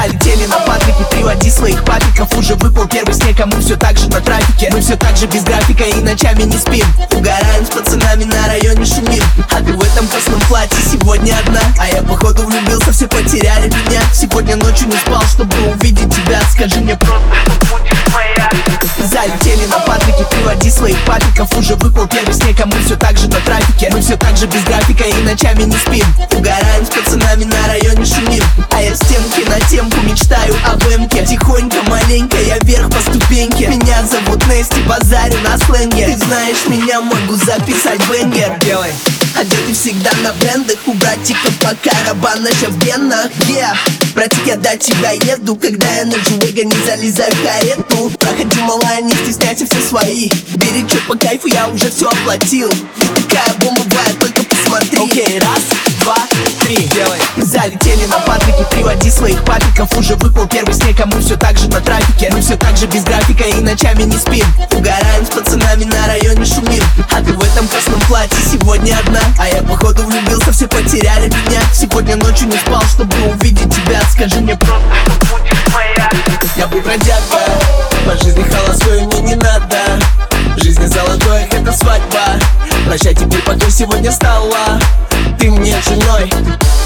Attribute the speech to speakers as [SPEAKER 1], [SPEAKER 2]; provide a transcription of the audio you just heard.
[SPEAKER 1] Залетели на Патрике, приводи своих папиков. Уже выпал первый снег, а мы все так же на трафике. Мы все так же без графика и ночами не спим. Угораем с пацанами, на районе шумим. А ты в этом красном платье сегодня одна. А я походу влюбился, все потеряли меня. Сегодня ночью не спал, чтобы увидеть тебя. Скажи мне просто, что будешь моя. Залетели на Патрике, приводи своих папиков. Уже выпал первый снег, а мы все так же на трафике. Мы все так же без графика и ночами не спим. Угораем с пацанами, на районе шумим. А я стенки на темку мечтаю об эмке. Тихонько, маленько, я вверх по ступеньке. Меня зовут Нести, базарю на сленге. Ты знаешь меня, могу записать бенгер. Делай. Одеты всегда на брендах, у братиков по карабанаша в венах. Братик, я до тебя еду, когда я на Джуэга не залезаю в карету. Проходи, малая, не стесняйся, все свои. Бери чё по кайфу, я уже все оплатил. Такая бомба бывает, только посмотри. Окей, раз, два, три, делай. Залетели на Патрике, приводи своих папиков. Уже выпал первый снег, а мы все так же на трафике. Мы все так же без графика и ночами не спим. Угораем с пацанами, на районе шумим. А ты в этом красном платье сегодня одна. А я походу влюбился, все потеряли меня. Сегодня ночью не спал, чтобы увидеть тебя. Скажи мне просто, что будешь моя. Я был бродяга, по жизни холостой мне не надо. Жизнь золотой, это свадьба. Прощай теперь, пока сегодня стала ты мне женой.